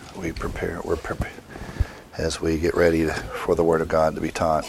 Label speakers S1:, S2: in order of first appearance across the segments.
S1: we prepare, as we get ready for the Word of God to be taught.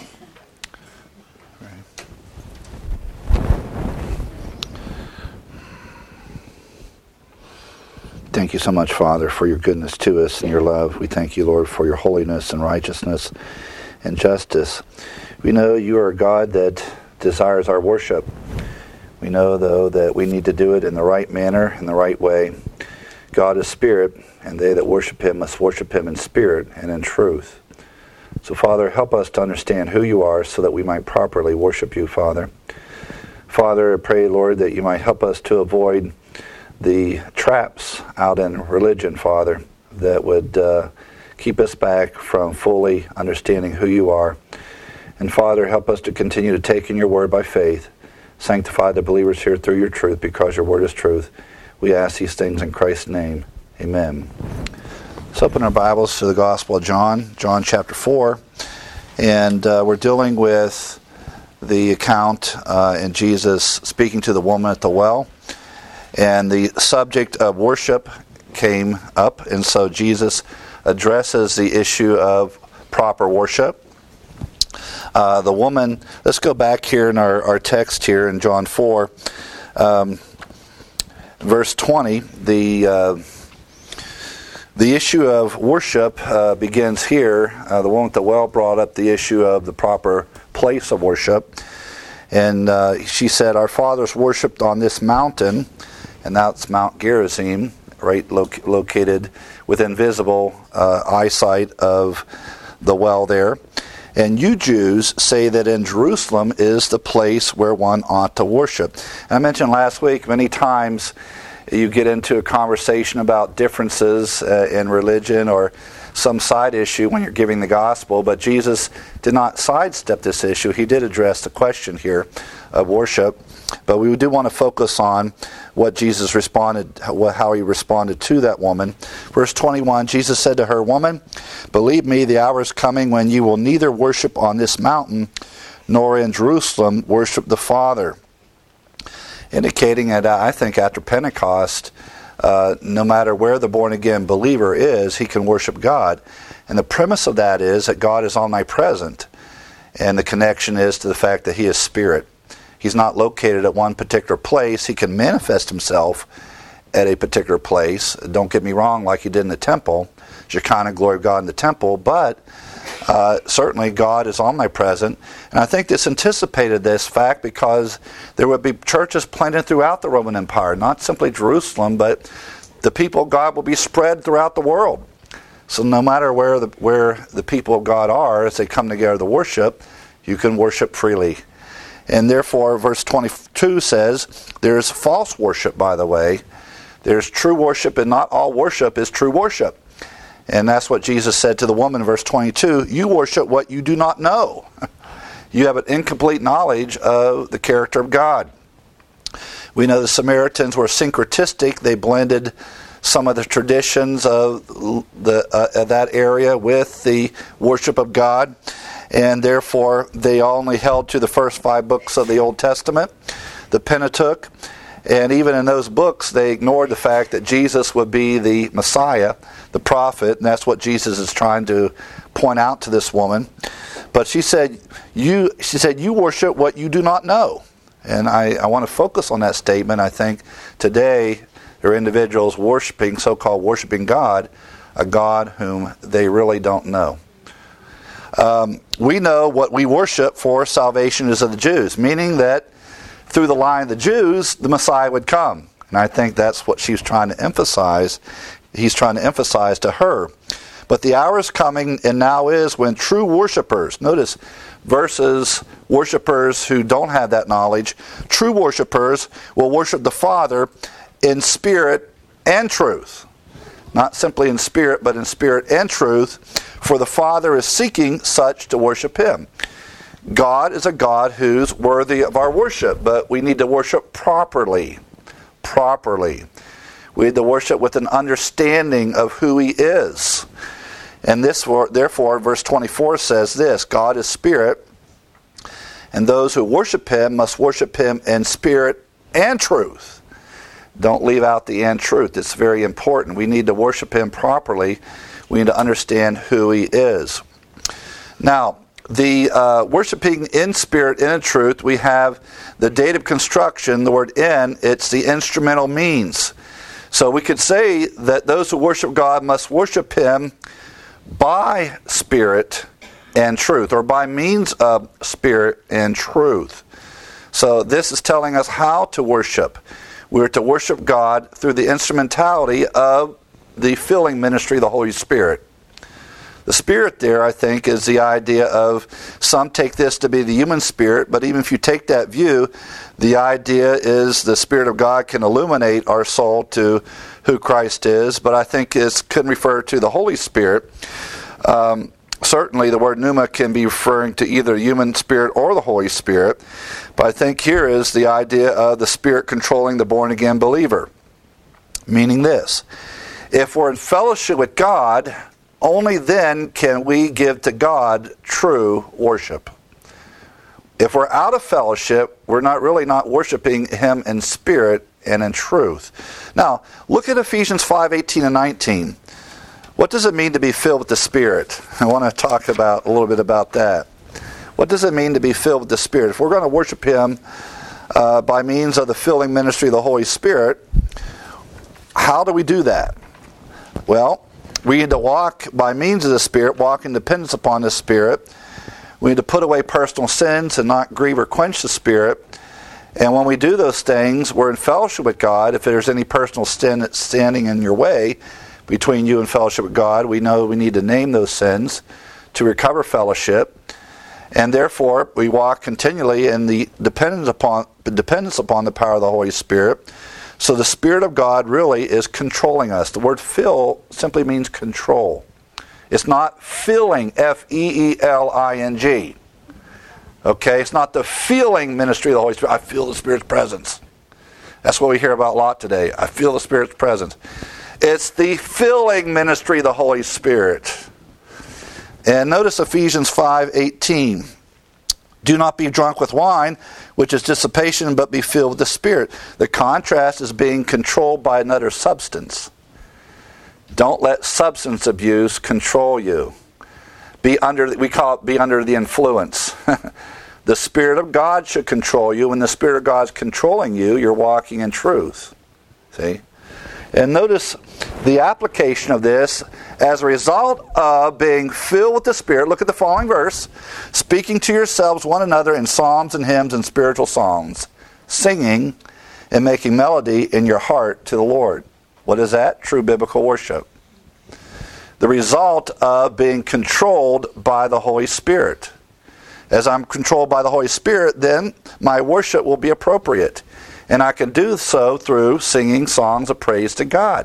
S1: Thank you so much, Father, for your goodness to us and your love. We thank you, Lord, for your holiness and righteousness and justice. We know you are a God that desires our worship. We know, though, that we need to do it in the right manner, in the right way. God is spirit, and they that worship him must worship him in spirit and in truth. So, Father, help us to understand who you are so that we might properly worship you, Father. Father, I pray, Lord, that you might help us to avoid the traps out in religion, Father, that would keep us back from fully understanding who you are. And Father, help us to continue to take in your word by faith. Sanctify the believers here through your truth, because your word is truth. We ask these things in Christ's name. Amen. Let's open our Bibles to the Gospel of John, John chapter 4. And we're dealing with the account in Jesus speaking to the woman at the well. And the subject of worship came up, and so Jesus addresses the issue of proper worship. The woman, let's go back here in our text here in John 4, verse 20. The issue of worship begins here. The woman at the well brought up the issue of the proper place of worship. And she said, our fathers worshipped on this mountain, and that's Mount Gerizim, right, located within visible eyesight of the well there. And you Jews say that in Jerusalem is the place where one ought to worship. And I mentioned last week, many times you get into a conversation about differences in religion or some side issue when you're giving the gospel, but Jesus did not sidestep this issue. He did address the question here of worship. But we do want to focus on what Jesus responded, how he responded to that woman. Verse 21, Jesus said to her, "Woman, believe me, the hour is coming when you will neither worship on this mountain nor in Jerusalem worship the Father." Indicating that I think after Pentecost, no matter where the born-again believer is, he can worship God. And the premise of that is that God is omnipresent. And the connection is to the fact that he is spirit. He's not located at one particular place. He can manifest himself at a particular place. Don't get me wrong, like he did in the temple. Shekinah glory of God in the temple. But certainly God is omnipresent. And I think this anticipated this fact because there would be churches planted throughout the Roman Empire. Not simply Jerusalem, but the people of God will be spread throughout the world. So no matter where the people of God are, as they come together to worship, you can worship freely. And therefore, verse 22 says, there's false worship, by the way. There's true worship, and not all worship is true worship. And that's what Jesus said to the woman in verse 22. You worship what you do not know. You have an incomplete knowledge of the character of God. We know the Samaritans were syncretistic. They blended some of the traditions of that area with the worship of God. And therefore, they only held to the first 5 books of the Old Testament, the Pentateuch. And even in those books, they ignored the fact that Jesus would be the Messiah, the prophet. And that's what Jesus is trying to point out to this woman. But she said, you worship what you do not know. And I want to focus on that statement. I think today there are individuals so-called worshiping God, a God whom they really don't know. We know what we worship for salvation is of the Jews, meaning that through the line of the Jews, the Messiah would come. And I think that's what she's trying to emphasize. He's trying to emphasize to her. But the hour is coming, and now is, when true worshipers, notice, versus worshipers who don't have that knowledge, true worshipers will worship the Father in spirit and truth. Not simply in spirit, but in spirit and truth. For the Father is seeking such to worship him. God is a God who's worthy of our worship, but we need to worship properly. Properly. We need to worship with an understanding of who he is. And therefore, verse 24 says this, God is spirit, and those who worship him must worship him in spirit and truth. Don't leave out the and truth. It's very important. We need to worship Him properly. We need to understand who He is. Now, the worshiping in spirit and in truth, we have the dative construction, the word in, it's the instrumental means. So we could say that those who worship God must worship Him by spirit and truth, or by means of spirit and truth. So this is telling us how to worship. We're to worship God through the instrumentality of the filling ministry of the Holy Spirit. The Spirit there, I think, is the idea of, some take this to be the human spirit, but even if you take that view, the idea is the Spirit of God can illuminate our soul to who Christ is, but I think it can refer to the Holy Spirit. Certainly the word pneuma can be referring to either human spirit or the Holy Spirit, but I think here is the idea of the Spirit controlling the born-again believer. Meaning this: if we're in fellowship with God, only then can we give to God true worship. If we're out of fellowship, we're not worshiping Him in spirit and in truth. Now, look at Ephesians 5:18 and 19. What does it mean to be filled with the Spirit? I want to talk about a little bit about that. What does it mean to be filled with the Spirit? If we're going to worship Him by means of the filling ministry of the Holy Spirit, how do we do that? Well, we need to walk by means of the Spirit, walk in dependence upon the Spirit. We need to put away personal sins and not grieve or quench the Spirit. And when we do those things, we're in fellowship with God. If there's any personal sin that's standing in your way between you and fellowship with God, we know we need to name those sins to recover fellowship. And therefore, we walk continually in the dependence upon the power of the Holy Spirit. So the Spirit of God really is controlling us. The word fill simply means control. It's not filling, F-E-E-L-I-N-G. Okay, it's not the feeling ministry of the Holy Spirit. I feel the Spirit's presence. That's what we hear about a lot today. I feel the Spirit's presence. It's the filling ministry of the Holy Spirit. And notice Ephesians 5:18. Do not be drunk with wine, which is dissipation, but be filled with the Spirit. The contrast is being controlled by another substance. Don't let substance abuse control you. We call it be under the influence. The Spirit of God should control you. When the Spirit of God is controlling you, you're walking in truth. See? And notice the application of this as a result of being filled with the Spirit. Look at the following verse. Speaking to yourselves one another in psalms and hymns and spiritual songs, singing and making melody in your heart to the Lord. What is that? True biblical worship. The result of being controlled by the Holy Spirit. As I'm controlled by the Holy Spirit, then my worship will be appropriate. And I can do so through singing songs of praise to God.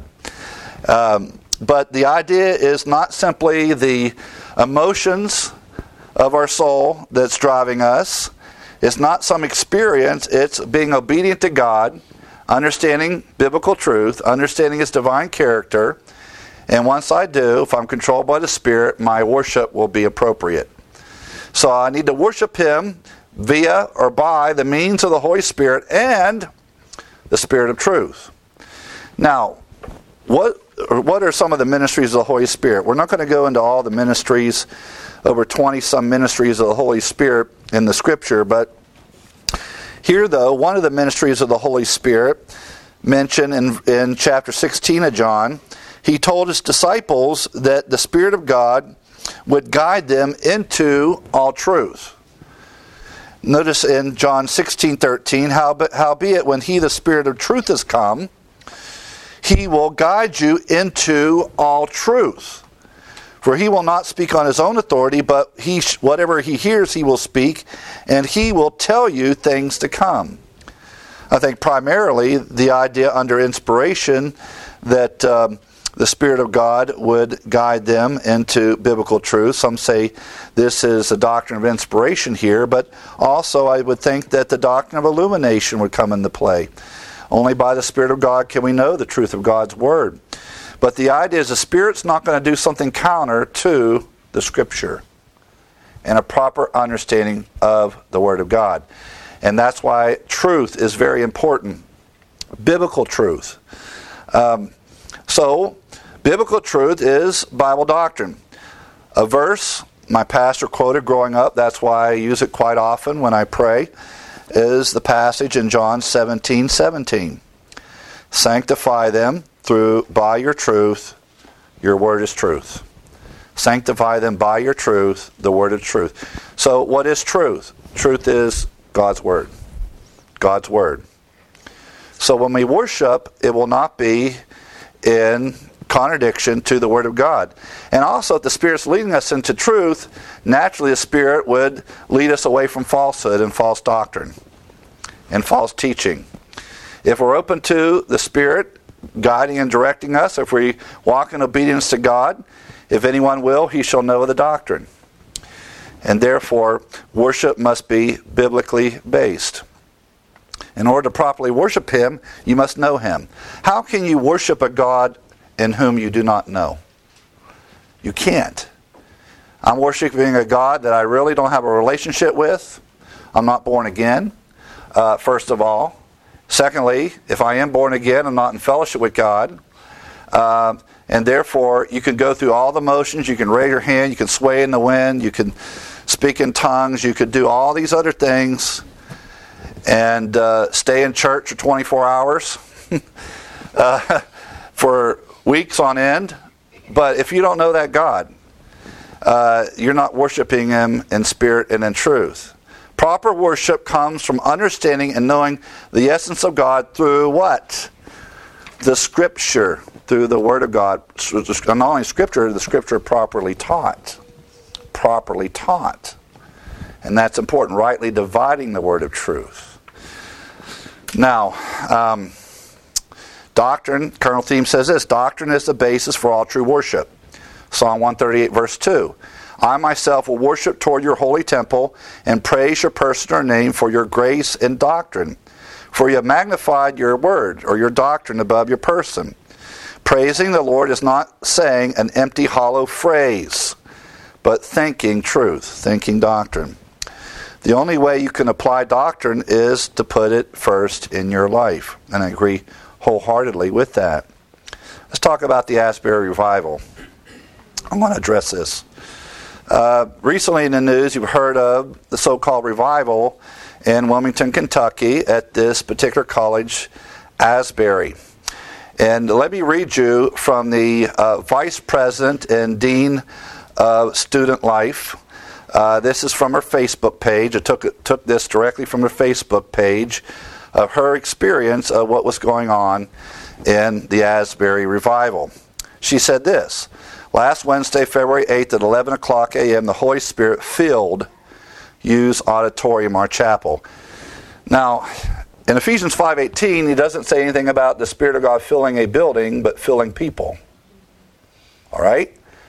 S1: But the idea is not simply the emotions of our soul that's driving us. It's not some experience. It's being obedient to God, understanding biblical truth, understanding His divine character. And once I do, if I'm controlled by the Spirit, my worship will be appropriate. So I need to worship Him via or by the means of the Holy Spirit and the Spirit of truth. Now, what are some of the ministries of the Holy Spirit? We're not going to go into all the ministries, over 20-some ministries of the Holy Spirit in the Scripture, but here, though, one of the ministries of the Holy Spirit mentioned in chapter 16 of John, He told His disciples that the Spirit of God would guide them into all truth. Notice in John 16:13, howbeit when He, the Spirit of truth, is come, He will guide you into all truth. For He will not speak on His own authority, but whatever He hears He will speak, and He will tell you things to come. I think primarily the idea under inspiration that the Spirit of God would guide them into biblical truth. Some say this is a doctrine of inspiration here, but also I would think that the doctrine of illumination would come into play. Only by the Spirit of God can we know the truth of God's Word. But the idea is the Spirit's not going to do something counter to the Scripture and a proper understanding of the Word of God. And that's why truth is very important. Biblical truth. So, biblical truth is Bible doctrine. A verse my pastor quoted growing up, that's why I use it quite often when I pray, is the passage in John 17:17. Sanctify them by your truth. Your word is truth. Sanctify them by your truth. The word is truth. So what is truth? Truth is God's word. God's word. So when we worship, it will not be in contradiction to the Word of God. And also, if the Spirit's leading us into truth, naturally the Spirit would lead us away from falsehood and false doctrine and false teaching. If we're open to the Spirit guiding and directing us, if we walk in obedience to God, if anyone will, he shall know the doctrine. And therefore, worship must be biblically based. In order to properly worship Him, you must know Him. How can you worship a God in whom you do not know? You can't. I'm worshiping a God that I really don't have a relationship with. I'm not born again, first of all. Secondly, if I am born again, I'm not in fellowship with God. And therefore, you can go through all the motions. You can raise your hand. You can sway in the wind. You can speak in tongues. You could do all these other things and stay in church for 24 hours for weeks on end. But if you don't know that God, you're not worshiping Him in spirit and in truth. Proper worship comes from understanding and knowing the essence of God through what? The Scripture, through the Word of God. Not only Scripture, the Scripture properly taught. Properly taught. And that's important, rightly dividing the word of truth. Now, doctrine, Colonel Thiem says this, doctrine is the basis for all true worship. Psalm 138 verse 2. I myself will worship toward your holy temple and praise your person or name for your grace and doctrine. For you have magnified your word or your doctrine above your person. Praising the Lord is not saying an empty, hollow phrase, but thinking truth, thinking doctrine. The only way you can apply doctrine is to put it first in your life. And I agree wholeheartedly with that. Let's talk about the Asbury Revival. I want to address this. Recently in the news, you've heard of the so-called revival in Wilmington, Kentucky at this particular college, Asbury. And let me read you from the Vice President and Dean of Student Life. This is from her Facebook page. I took this directly from her Facebook page of her experience of what was going on in the Asbury Revival. She said this, last Wednesday, February 8th at 11 o'clock a.m., the Holy Spirit filled Hughes Auditorium, our chapel. Now, in Ephesians 5:18, he doesn't say anything about the Spirit of God filling a building, but filling people. All right?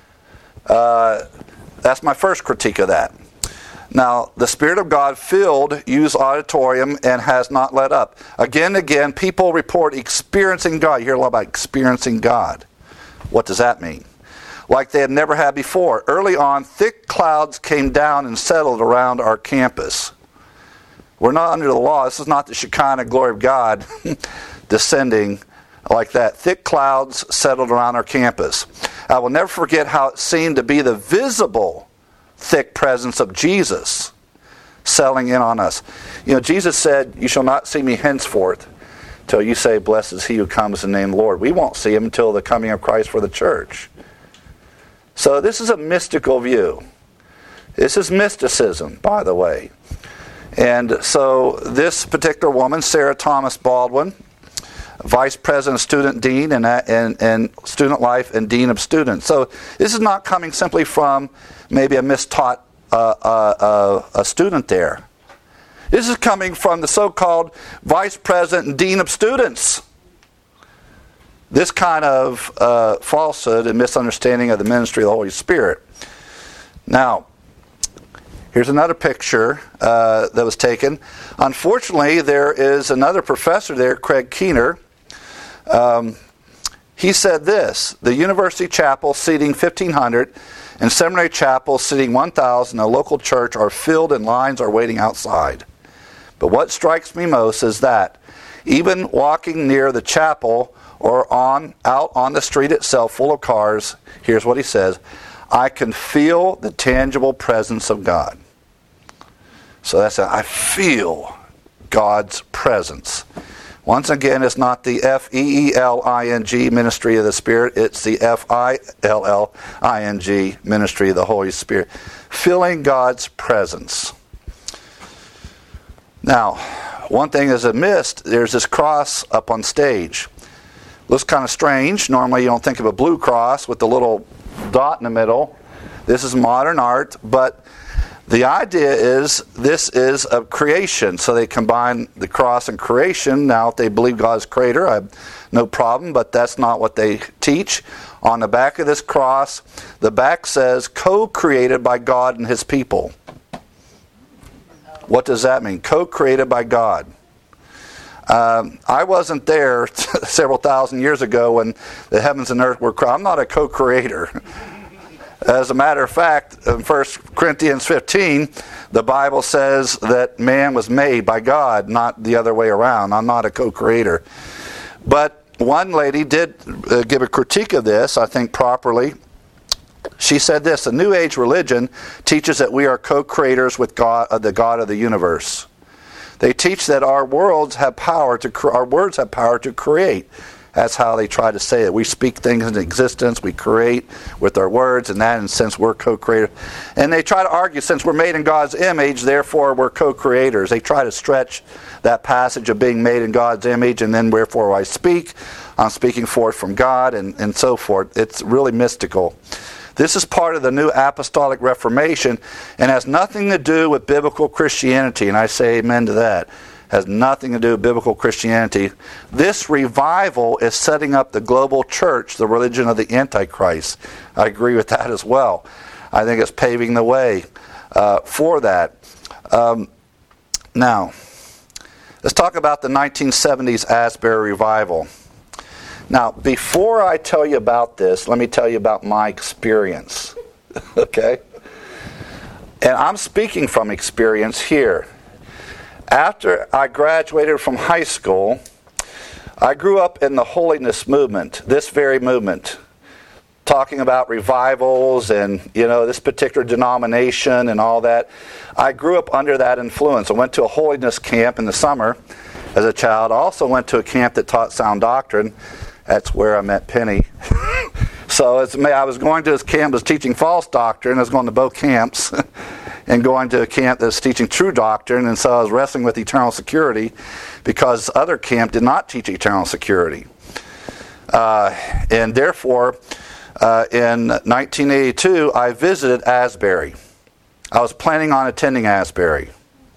S1: That's my first critique of that. Now, the Spirit of God filled Hughes Auditorium and has not let up. Again and again, people report experiencing God. You hear a lot about experiencing God. What does that mean? Like they had never had before. Early on, thick clouds came down and settled around our campus. We're not under the law. This is not the Shekinah glory of God descending like that. Thick clouds settled around our campus. I will never forget how it seemed to be the visible, thick presence of Jesus settling in on us. You know, Jesus said, you shall not see me henceforth till you say, blessed is he who comes in the name of the Lord. We won't see him until the coming of Christ for the church. So this is a mystical view. This is mysticism, by the way. And so this particular woman, Sarah Thomas Baldwin, Vice President, Student Dean, and Student Life and Dean of Students. So this is not coming simply from maybe a mistaught a student there. This is coming from the so-called Vice President and Dean of Students. This kind of falsehood and misunderstanding of the ministry of the Holy Spirit. Now, here's another picture that was taken. Unfortunately, there is another professor there, Craig Keener. He said this, the university chapel seating 1,500 and seminary chapel seating 1,000, a local church are filled and lines are waiting outside. But what strikes me most is that Even walking near the chapel or out on the street itself full of cars, here's what he says, I can feel the tangible presence of God. So that's it. I feel God's presence. Once again, it's not the F-E-E-L-I-N-G ministry of the Spirit. It's the F-I-L-L-I-N-G ministry of the Holy Spirit. Feeling God's presence. Now, one thing is missed. There's this cross up on stage. Looks kind of strange. Normally you don't think of a blue cross with the little dot in the middle. This is modern art, but the idea is this is a creation. So they combine the cross and creation. Now, if they believe God's creator, I have no problem, but that's not what they teach. On the back of this cross, the back says, co-created by God and his people. What does that mean? Co-created by God. I wasn't there several thousand years ago when the heavens and earth were created. I'm not a co-creator. As a matter of fact, in 1 Corinthians 15, the Bible says that man was made by God, not the other way around. I'm not a co-creator. But one lady did give a critique of this, I think properly. She said this, the New Age religion teaches that we are co-creators with God, the God of the universe. They teach that our words have power to create. That's how they try to say it. We speak things into existence, we create with our words, and that in a sense we're co-creators. And they try to argue, since we're made in God's image, therefore we're co-creators. They try to stretch that passage of being made in God's image, and then wherefore I speak, I'm speaking forth from God, and so forth. It's really mystical. This is part of the New Apostolic Reformation and has nothing to do with biblical Christianity, and I say amen to that. Has nothing to do with biblical Christianity. This revival is setting up the global church, the religion of the Antichrist. I agree with that as well. I think it's paving the way for that. Now, let's talk about the 1970s Asbury revival. Now, before I tell you about this, let me tell you about my experience. Okay? And I'm speaking from experience here. After I graduated from high school, I grew up in the holiness movement, this very movement, talking about revivals and, this particular denomination and all that. I grew up under that influence. I went to a holiness camp in the summer as a child. I also went to a camp that taught sound doctrine. That's where I met Penny. So I was going to this camp that was teaching false doctrine. I was going to both camps and going to a camp that was teaching true doctrine. And so I was wrestling with eternal security because other camp did not teach eternal security. And therefore, in 1982, I visited Asbury. I was planning on attending Asbury.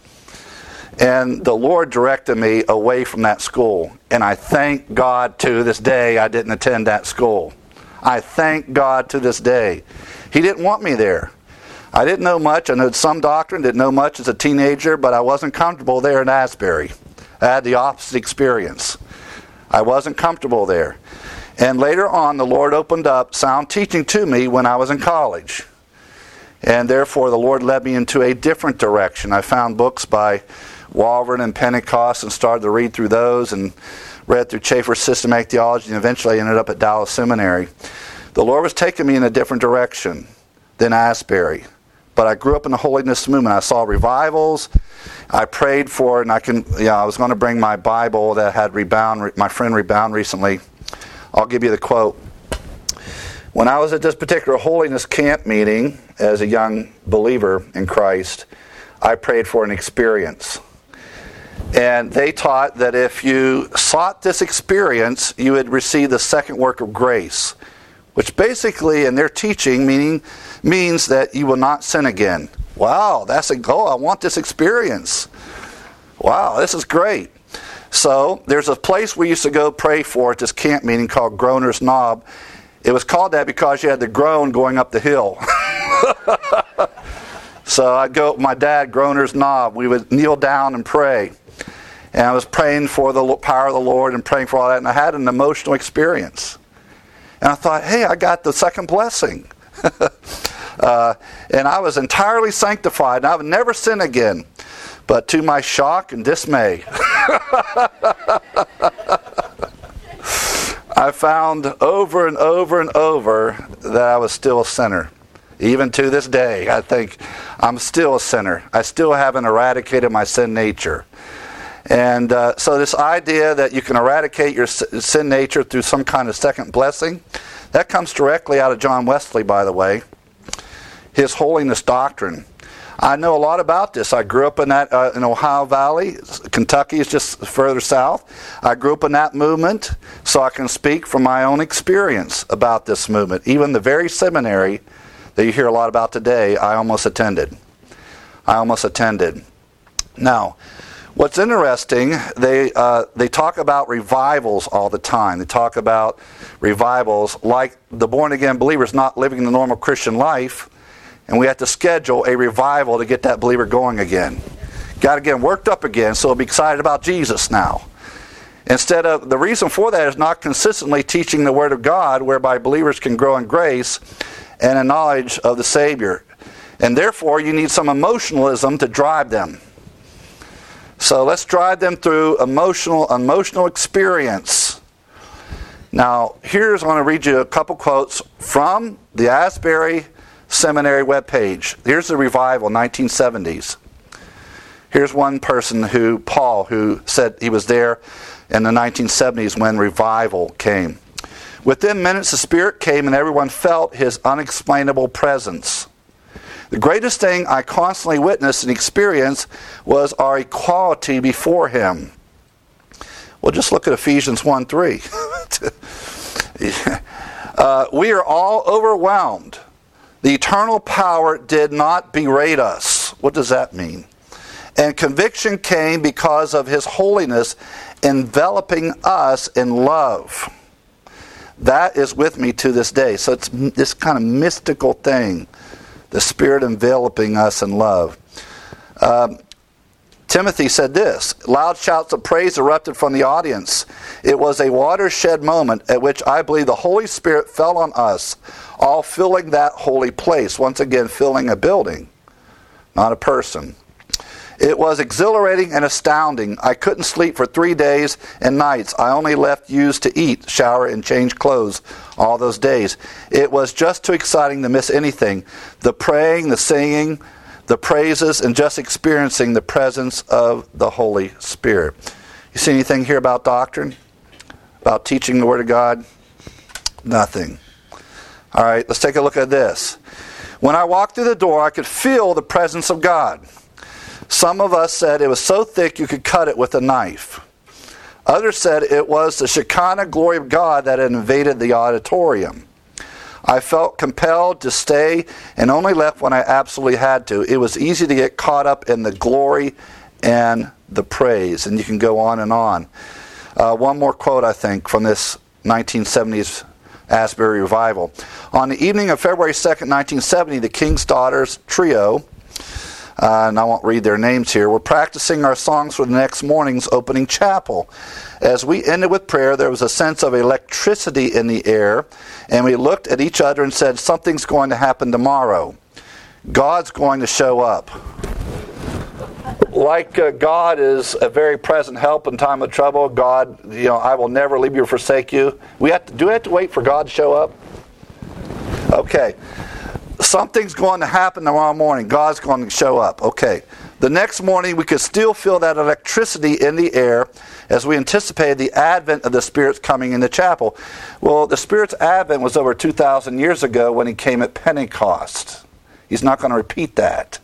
S1: And the Lord directed me away from that school. And I thank God to this day I didn't attend that school. I thank God to this day. He didn't want me there. I didn't know much. I knew some doctrine, didn't know much as a teenager, but I wasn't comfortable there in Asbury. I had the opposite experience. I wasn't comfortable there. And later on, the Lord opened up sound teaching to me when I was in college. And therefore, the Lord led me into a different direction. I found books by Walvoord and Pentecost and started to read through those and read through Chafer's Systematic Theology, and eventually I ended up at Dallas Seminary. The Lord was taking me in a different direction than Asbury. But I grew up in the holiness movement. I saw revivals. I prayed for it, and I was going to bring my Bible that had my friend Rebound recently. I'll give you the quote. When I was at this particular holiness camp meeting as a young believer in Christ, I prayed for an experience. And they taught that if you sought this experience, you would receive the second work of grace, which basically, in their teaching, means that you will not sin again. Wow, that's a goal. I want this experience. Wow, this is great. So there's a place we used to go pray for at this camp meeting called Groaner's Knob. It was called that because you had to groan going up the hill. So I'd go with my dad, Groaner's Knob. We would kneel down and pray. And I was praying for the power of the Lord and praying for all that. And I had an emotional experience. And I thought, hey, I got the second blessing. And I was entirely sanctified. And I would never sin again. But to my shock and dismay, I found over and over and over that I was still a sinner. Even to this day, I think I'm still a sinner. I still haven't eradicated my sin nature. And so this idea that you can eradicate your sin nature through some kind of second blessing, that comes directly out of John Wesley, by the way. His holiness doctrine. I know a lot about this. I grew up in that in Ohio Valley. Kentucky is just further south. I grew up in that movement, so I can speak from my own experience about this movement. Even the very seminary that you hear a lot about today, I almost attended. Now, what's interesting, they talk about revivals all the time. They talk about revivals like the born-again believers not living the normal Christian life, and we have to schedule a revival to get that believer going again. Got to get him worked up again so he'll be excited about Jesus now. Instead of, the reason for that is not consistently teaching the Word of God, whereby believers can grow in grace and a knowledge of the Savior. And therefore, you need some emotionalism to drive them. So let's drive them through emotional experience. Now, I want to read you a couple quotes from the Asbury Seminary webpage. Here's the revival, 1970s. Here's one person, Paul, who said he was there in the 1970s when revival came. Within minutes, the Spirit came and everyone felt His unexplainable presence. The greatest thing I constantly witnessed and experienced was our equality before Him. Well, just look at Ephesians 1:3. We are all overwhelmed. The eternal power did not berate us. What does that mean? And conviction came because of His holiness enveloping us in love. That is with me to this day. So it's this kind of mystical thing. The Spirit enveloping us in love. Timothy said this, loud shouts of praise erupted from the audience. It was a watershed moment at which I believe the Holy Spirit fell on us, all filling that holy place. Once again, filling a building, not a person. It was exhilarating and astounding. I couldn't sleep for 3 days and nights. I only left used to eat, shower, and change clothes all those days. It was just too exciting to miss anything. The praying, the singing, the praises, and just experiencing the presence of the Holy Spirit. You see anything here about doctrine? About teaching the Word of God? Nothing. All right, let's take a look at this. When I walked through the door, I could feel the presence of God. Some of us said it was so thick you could cut it with a knife. Others said it was the Shekinah glory of God that had invaded the auditorium. I felt compelled to stay and only left when I absolutely had to. It was easy to get caught up in the glory and the praise. And you can go on and on. One more quote, I think, from this 1970s Asbury revival. On the evening of February 2nd, 1970, the King's Daughters Trio, and I won't read their names here, we're practicing our songs for the next morning's opening chapel. As we ended with prayer, there was a sense of electricity in the air, and we looked at each other and said, something's going to happen tomorrow. God's going to show up. Like God is a very present help in time of trouble. God, I will never leave you or forsake you. Do we have to wait for God to show up? Okay. Something's going to happen tomorrow morning. God's going to show up. Okay. The next morning, we could still feel that electricity in the air as we anticipated the advent of the Spirit's coming in the chapel. Well, the Spirit's advent was over 2,000 years ago when He came at Pentecost. He's not going to repeat that.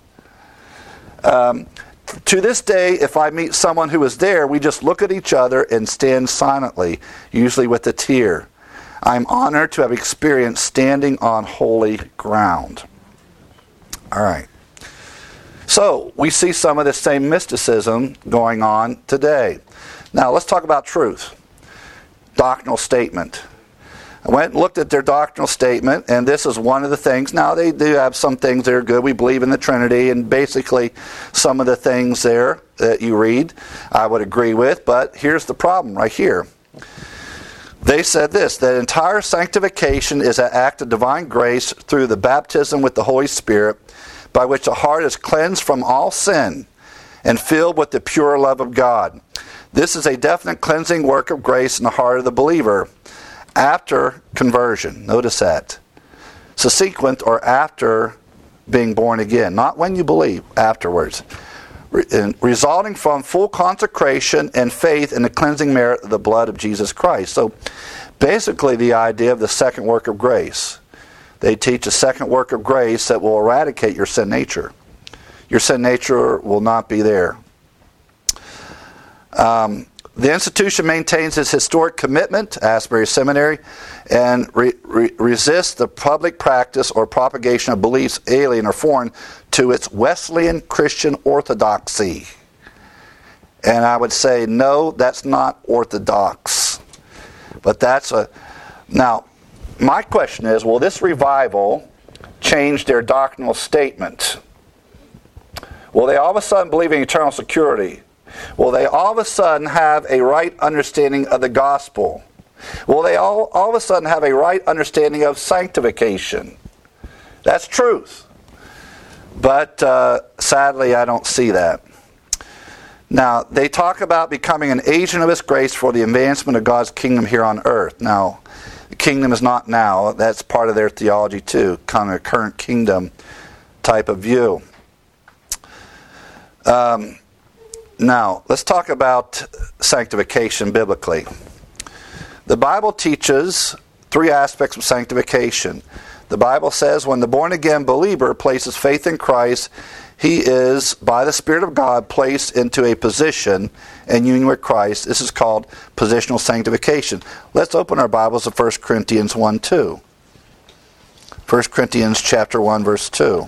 S1: To this day, if I meet someone who is there, we just look at each other and stand silently, usually with a tear. I'm honored to have experienced standing on holy ground. All right. So, we see some of the same mysticism going on today. Now, let's talk about truth. Doctrinal statement. I went and looked at their doctrinal statement, and this is one of the things. Now, they do have some things that are good. We believe in the Trinity, and basically some of the things there that you read, I would agree with, but here's the problem right here. They said this, that entire sanctification is an act of divine grace through the baptism with the Holy Spirit, by which the heart is cleansed from all sin and filled with the pure love of God. This is a definite cleansing work of grace in the heart of the believer after conversion. Notice that. Subsequent or after being born again. Not when you believe, afterwards. Resulting from full consecration and faith in the cleansing merit of the blood of Jesus Christ. So basically the idea of the second work of grace. They teach a second work of grace that will eradicate your sin nature. Your sin nature will not be there. The institution maintains its historic commitment to Asbury Seminary and resists the public practice or propagation of beliefs alien or foreign to its Wesleyan Christian orthodoxy. And I would say, no, that's not orthodox. But that's a... Now, my question is, will this revival change their doctrinal statement? Will they all of a sudden believe in eternal security? Will they all of a sudden have a right understanding of the gospel? Will they all of a sudden have a right understanding of sanctification? That's truth. But sadly, I don't see that. Now, they talk about becoming an agent of His grace for the advancement of God's kingdom here on earth. Now, the kingdom is not now. That's part of their theology too, kind of a current kingdom type of view. Now, let's talk about sanctification biblically. The Bible teaches three aspects of sanctification. The Bible says when the born-again believer places faith in Christ, he is, by the Spirit of God, placed into a position in union with Christ. This is called positional sanctification. Let's open our Bibles to 1 Corinthians 1:2. 1 Corinthians chapter 1, verse 2.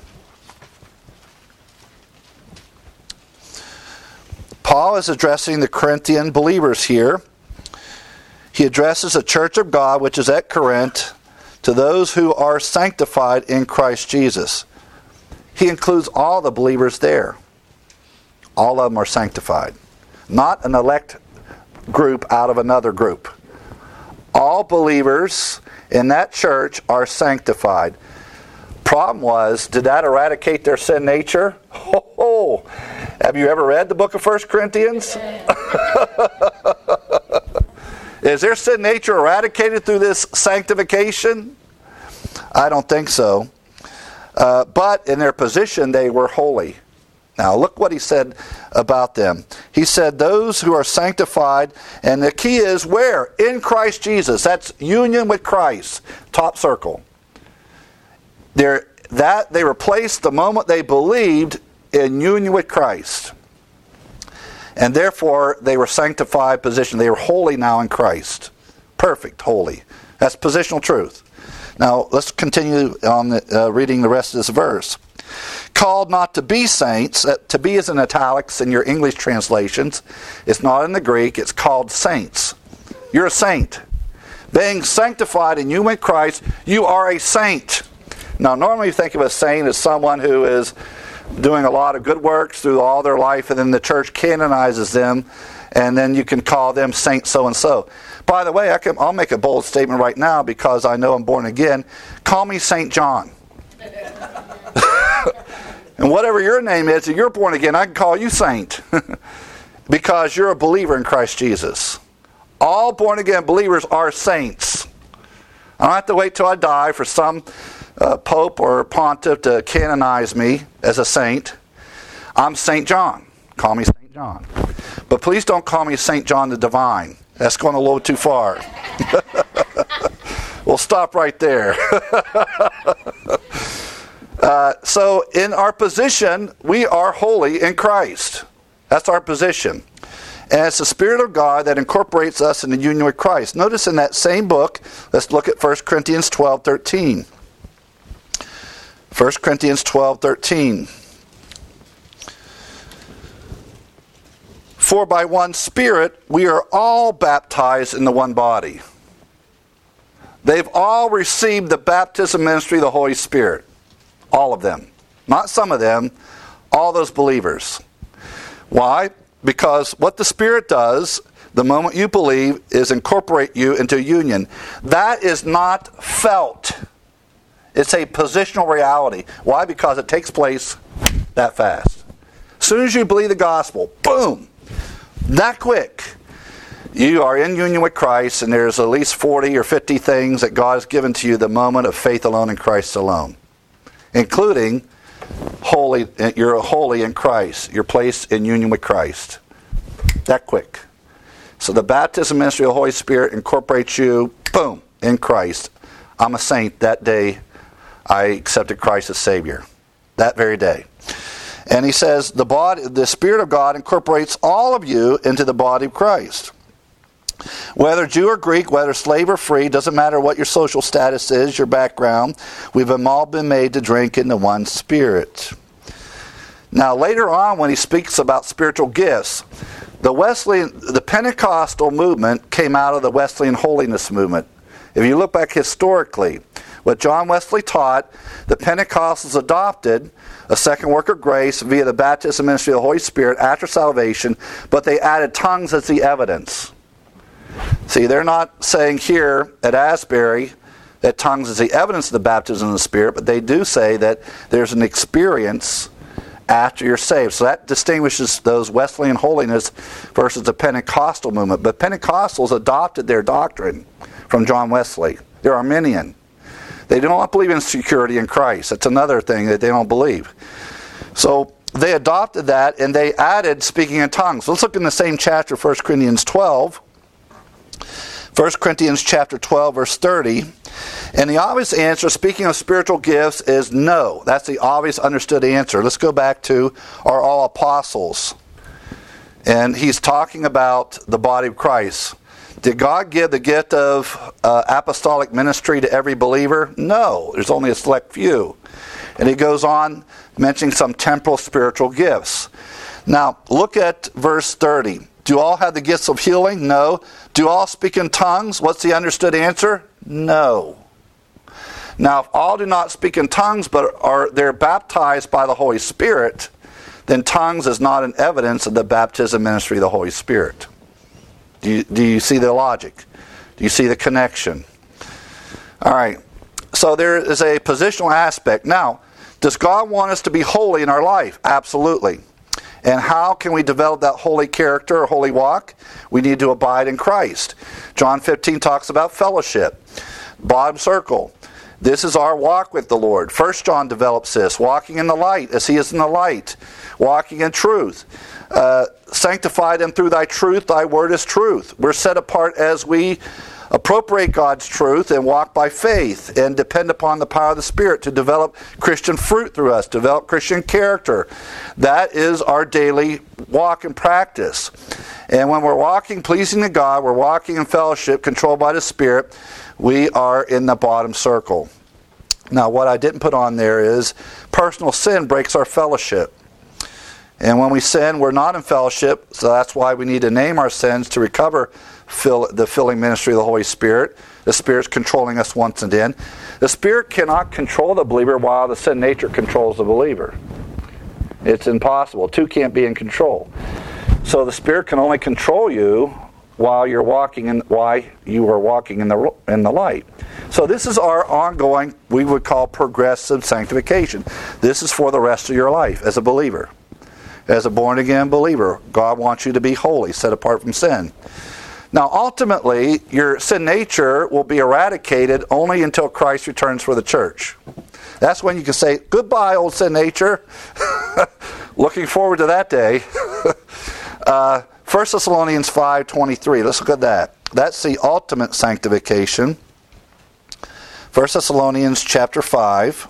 S1: Paul is addressing the Corinthian believers here. He addresses the church of God, which is at Corinth, to those who are sanctified in Christ Jesus. He includes all the believers there. All of them are sanctified. Not an elect group out of another group. All believers in that church are sanctified. Problem was, did that eradicate their sin nature? Oh, have you ever read the book of 1 Corinthians? Is their sin nature eradicated through this sanctification? I don't think so. But in their position, they were holy. Now, look what he said about them. He said, those who are sanctified, and the key is where? In Christ Jesus. That's union with Christ. Top circle. They were placed the moment they believed in union with Christ. And therefore, they were sanctified position. They were holy now in Christ. Perfect, holy. That's positional truth. Now, let's continue on reading the rest of this verse. Called not to be saints. To be is in italics in your English translations. It's not in the Greek. It's called saints. You're a saint. Being sanctified in union with Christ, you are a saint. Now, normally you think of a saint as someone who is doing a lot of good works through all their life, and then the church canonizes them, and then you can call them Saint so-and-so. By the way, I'll make a bold statement right now because I know I'm born again. Call me St. John. And whatever your name is, if you're born again, I can call you Saint. Because you're a believer in Christ Jesus. All born again believers are saints. I don't have to wait till I die for some pope or pontiff to canonize me as a saint. I'm St. John. Call me St. John. But please don't call me St. John the Divine. That's going a little too far. We'll stop right there. So in our position, we are holy in Christ. That's our position. And it's the Spirit of God that incorporates us in the union with Christ. Notice in that same book, let's look at 1 Corinthians 12:13. 1 Corinthians 12:13. For by one Spirit we are all baptized in the one body. They've all received the baptism ministry of the Holy Spirit. All of them. Not some of them. All those believers. Why? Because what the Spirit does, the moment you believe, is incorporate you into union. That is not felt. It's a positional reality. Why? Because it takes place that fast. soon as you believe the gospel, boom, that quick, you are in union with Christ, and there's at least 40 or 50 things that God has given to you the moment of faith alone in Christ alone, including holy. You're holy in Christ. You're placed in union with Christ. That quick. So the baptism ministry of the Holy Spirit incorporates you, boom, in Christ. I'm a saint that day I accepted Christ as Savior. That very day. And he says the Spirit of God incorporates all of you into the body of Christ. Whether Jew or Greek, whether slave or free, doesn't matter what your social status is, your background, we've all been made to drink in the one Spirit. Now later on when he speaks about spiritual gifts, the Pentecostal movement came out of the Wesleyan holiness movement. If you look back historically, what John Wesley taught, the Pentecostals adopted a second work of grace via the baptism ministry of the Holy Spirit after salvation, but they added tongues as the evidence. See, they're not saying here at Asbury that tongues is the evidence of the baptism of the Spirit, but they do say that there's an experience after you're saved. So that distinguishes those Wesleyan holiness versus the Pentecostal movement. But Pentecostals adopted their doctrine from John Wesley. They're Arminian. They do not believe in security in Christ. That's another thing that they don't believe. So they adopted that and they added speaking in tongues. Let's look in the same chapter, 1 Corinthians 12. 1 Corinthians chapter 12, verse 30. And the obvious answer, speaking of spiritual gifts, is no. That's the obvious understood answer. Let's go back to are all apostles. And he's talking about the body of Christ. Did God give the gift of apostolic ministry to every believer? No. There's only a select few. And he goes on mentioning some temporal spiritual gifts. Now, look at verse 30. Do all have the gifts of healing? No. Do all speak in tongues? What's the understood answer? No. Now, if all do not speak in tongues, but they're baptized by the Holy Spirit, then tongues is not an evidence of the baptism ministry of the Holy Spirit. Do you see the logic? Do you see the connection? All right. So there is a positional aspect. Now, does God want us to be holy in our life? Absolutely. And how can we develop that holy character or holy walk? We need to abide in Christ. John 15 talks about fellowship. Bottom circle. This is our walk with the Lord. 1 John develops this. Walking in the light as he is in the light. Walking in truth. Sanctify them through thy truth. Thy word is truth. We're set apart as we appropriate God's truth and walk by faith and depend upon the power of the Spirit to develop Christian fruit through us, develop Christian character. That is our daily walk and practice. And when we're walking pleasing to God, we're walking in fellowship controlled by the Spirit, we are in the bottom circle. Now, what I didn't put on there is personal sin breaks our fellowship. And when we sin, we're not in fellowship, so that's why we need to name our sins to recover the filling ministry of the Holy Spirit. The Spirit's controlling us once and then. The Spirit cannot control the believer while the sin nature controls the believer. It's impossible. Two can't be in control. So the Spirit can only control you while you are walking in the light. So this is our ongoing, we would call progressive sanctification. This is for the rest of your life as a believer. As a born-again believer, God wants you to be holy, set apart from sin. Now, ultimately, your sin nature will be eradicated only until Christ returns for the church. That's when you can say, goodbye, old sin nature. Looking forward to that day. 1 Thessalonians 5:23. Let's look at that. That's the ultimate sanctification. 1 Thessalonians chapter 5,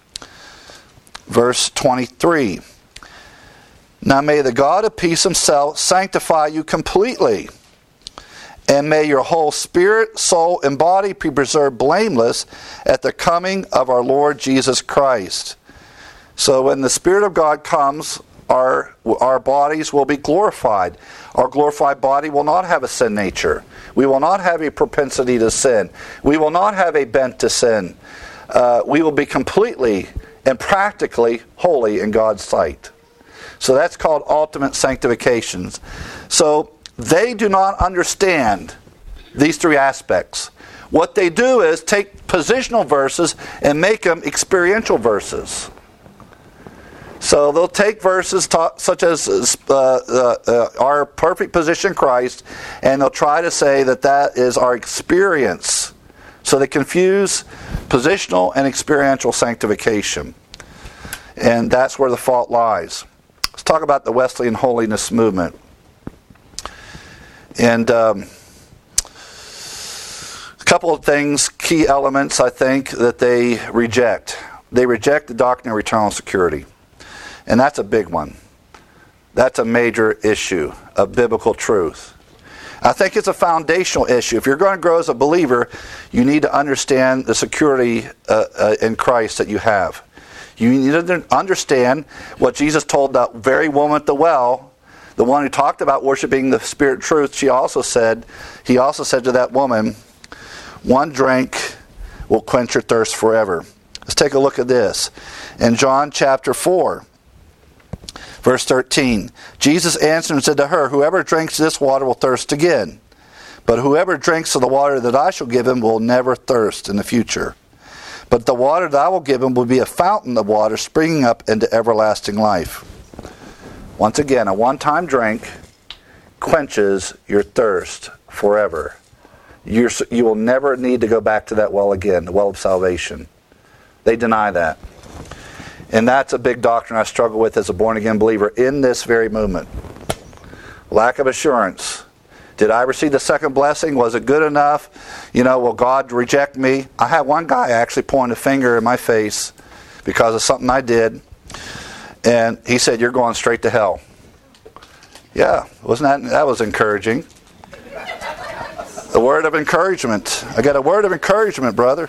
S1: verse 23. Now may the God of peace himself sanctify you completely, and may your whole spirit, soul, and body be preserved blameless at the coming of our Lord Jesus Christ. So when the Spirit of God comes, our bodies will be glorified. Our glorified body will not have a sin nature. We will not have a propensity to sin. We will not have a bent to sin. We will be completely and practically holy in God's sight. So that's called ultimate sanctifications. So they do not understand these three aspects. What they do is take positional verses and make them experiential verses. So they'll take verses such as our perfect position in Christ, and they'll try to say that that is our experience. So they confuse positional and experiential sanctification. And that's where the fault lies. Let's talk about the Wesleyan holiness movement. And a couple of things, key elements, I think, that they reject. They reject the doctrine of eternal security. And that's a big one. That's a major issue of biblical truth. I think it's a foundational issue. If you're going to grow as a believer, you need to understand the security in Christ that you have. You need to understand what Jesus told that very woman at the well, the one who talked about worshiping the Spirit truth. He also said to that woman, one drink will quench your thirst forever. Let's take a look at this. In John chapter 4, verse 13, Jesus answered and said to her, whoever drinks this water will thirst again. But whoever drinks of the water that I shall give him will never thirst in the future. But the water that I will give him will be a fountain of water springing up into everlasting life. Once again, a one-time drink quenches your thirst forever. You will never need to go back to that well again, the well of salvation. They deny that. And that's a big doctrine I struggle with as a born-again believer in this very movement. Lack of assurance. Did I receive the second blessing? Was it good enough? Will God reject me? I had one guy actually point a finger in my face because of something I did. And he said, you're going straight to hell. Yeah, that was encouraging. A word of encouragement. I got a word of encouragement, brother.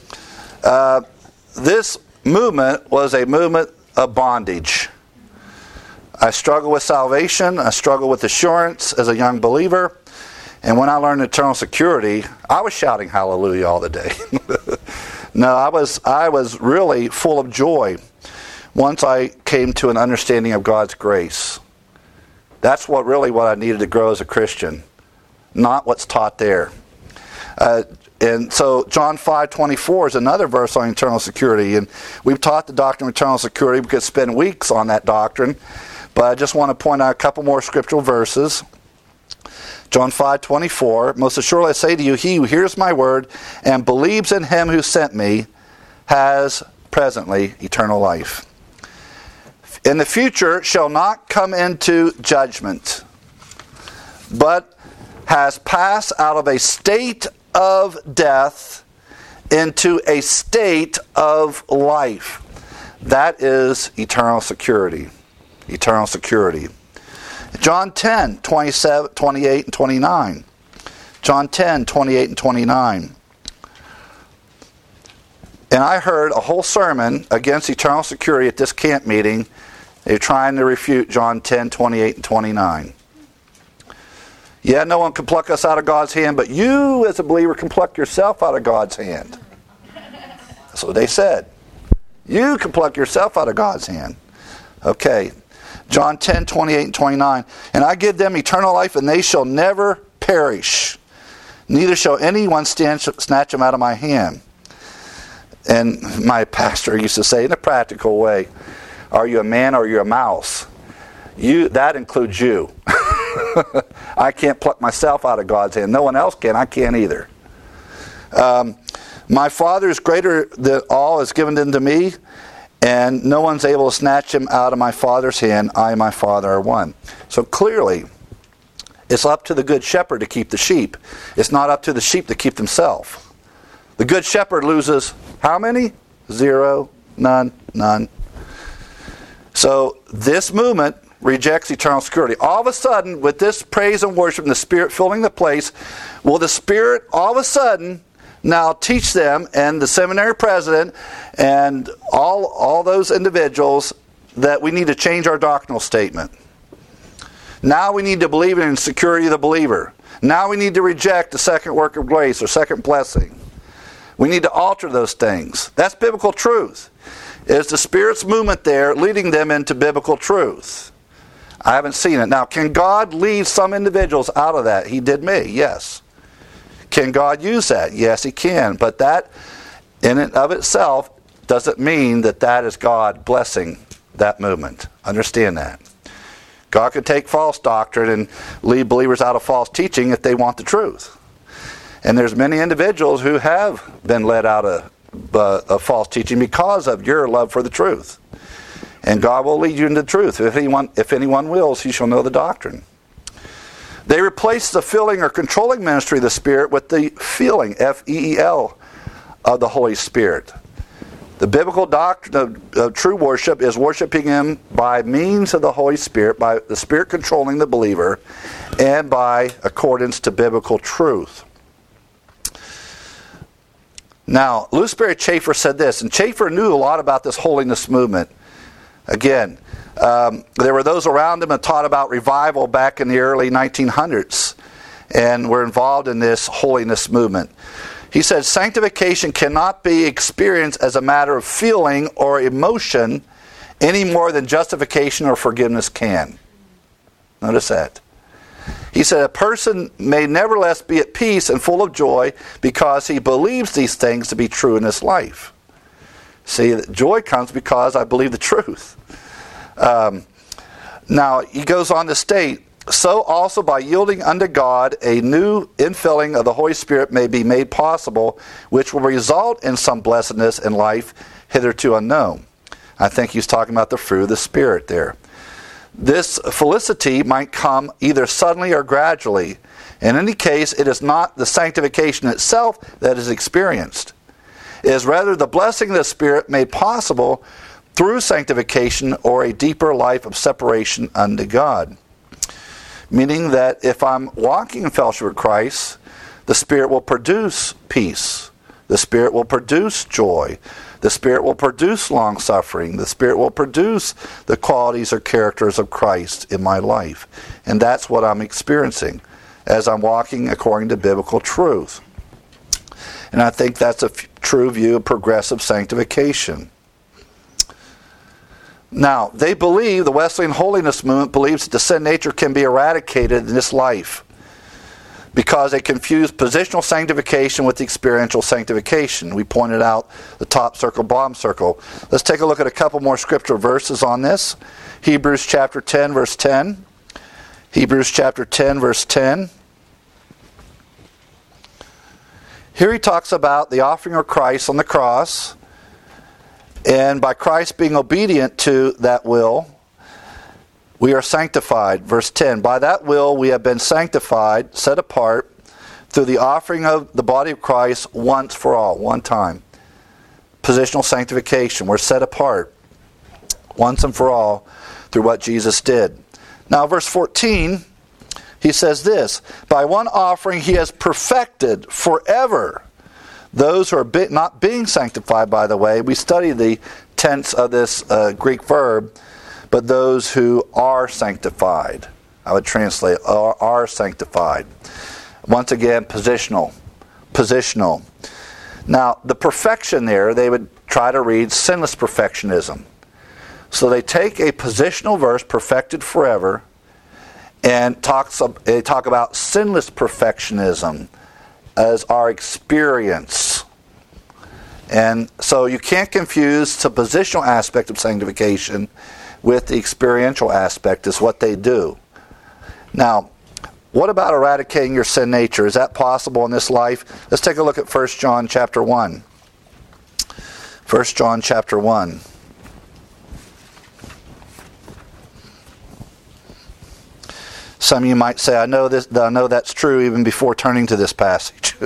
S1: This movement was a movement of bondage. I struggled with salvation. I struggled with assurance as a young believer. And when I learned eternal security, I was shouting hallelujah all the day. No, I was really full of joy once I came to an understanding of God's grace. That's what I needed to grow as a Christian, not what's taught there. And so John 5:24 is another verse on eternal security. And we've taught the doctrine of eternal security. We could spend weeks on that doctrine. But I just want to point out a couple more scriptural verses. John 5:24, most assuredly I say to you, he who hears my word and believes in him who sent me has presently eternal life. In the future shall not come into judgment, but has passed out of a state of death into a state of life. That is eternal security. Eternal security. John 10, 27, 28 and 29. John 10, 28 and 29. And I heard a whole sermon against eternal security at this camp meeting. They're trying to refute John 10, 28 and 29. Yeah, no one can pluck us out of God's hand, but you as a believer can pluck yourself out of God's hand. That's what they said. You can pluck yourself out of God's hand. Okay. John 10, 28 and 29. And I give them eternal life, and they shall never perish. Neither shall anyone snatch them out of my hand. And my pastor used to say in a practical way, are you a man or are you a mouse? That includes you. I can't pluck myself out of God's hand. No one else can. I can't either. My Father is greater than all, is given unto me, and no one's able to snatch him out of my Father's hand. I and my Father are one. So clearly, it's up to the good shepherd to keep the sheep. It's not up to the sheep to keep themselves. The good shepherd loses how many? 0, none. So this movement rejects eternal security. All of a sudden, with this praise and worship and the Spirit filling the place, will the Spirit all of a sudden now teach them, and the seminary president and all those individuals, that we need to change our doctrinal statement? Now we need to believe in security of the believer. Now we need to reject the second work of grace or second blessing. We need to alter those things. That's biblical truth. Is the Spirit's movement there leading them into biblical truth? I haven't seen it. Now, can God lead some individuals out of that? He did me, yes. Can God use that? Yes, He can. But that, in and of itself, doesn't mean that is God blessing that movement. Understand that. God could take false doctrine and lead believers out of false teaching if they want the truth. And there's many individuals who have been led out of false teaching because of your love for the truth. And God will lead you into the truth. If anyone wills, he shall know the doctrine. They replace the filling or controlling ministry of the Spirit with the feeling, F-E-E-L, of the Holy Spirit. The biblical doctrine of true worship is worshiping Him by means of the Holy Spirit, by the Spirit controlling the believer, and by accordance to biblical truth. Now, Lewis Sperry Chafer said this, and Chafer knew a lot about this holiness movement. Again, there were those around him that taught about revival back in the early 1900s and were involved in this holiness movement. He said, sanctification cannot be experienced as a matter of feeling or emotion any more than justification or forgiveness can. Notice that. He said, a person may nevertheless be at peace and full of joy because he believes these things to be true in his life. See, joy comes because I believe the truth. Now, he goes on to state, so also by yielding unto God, a new infilling of the Holy Spirit may be made possible, which will result in some blessedness in life hitherto unknown. I think he's talking about the fruit of the Spirit there. This felicity might come either suddenly or gradually. In any case, it is not the sanctification itself that is experienced. It is rather the blessing of the Spirit made possible through sanctification or a deeper life of separation unto God. Meaning that if I'm walking in fellowship with Christ, the Spirit will produce peace. The Spirit will produce joy. The Spirit will produce long-suffering. The Spirit will produce the qualities or characters of Christ in my life. And that's what I'm experiencing as I'm walking according to biblical truth. And I think that's a true view of progressive sanctification. Now, they believe, the Wesleyan Holiness Movement believes that the sin nature can be eradicated in this life because they confuse positional sanctification with experiential sanctification. We pointed out the top circle, bottom circle. Let's take a look at a couple more scripture verses on this. Hebrews chapter 10, verse 10. Hebrews chapter 10, verse 10. Here he talks about the offering of Christ on the cross, and by Christ being obedient to that will, we are sanctified. Verse 10, by that will we have been sanctified, set apart, through the offering of the body of Christ once for all, one time. Positional sanctification, we're set apart once and for all through what Jesus did. Now verse 14, he says this, by one offering he has perfected forever those who are not being sanctified, by the way. We study the tense of this Greek verb, but those who are sanctified. I would translate, are sanctified. Once again, positional. Positional. Now, the perfection there, they would try to read sinless perfectionism. So they take a positional verse, perfected forever, and they talk about sinless perfectionism as our experience. And so you can't confuse the positional aspect of sanctification with the experiential aspect is what they do. Now, what about eradicating your sin nature? Is that possible in this life? Let's take a look at 1 John chapter 1. 1 John chapter 1. Some of you might say, I know that's true even before turning to this passage.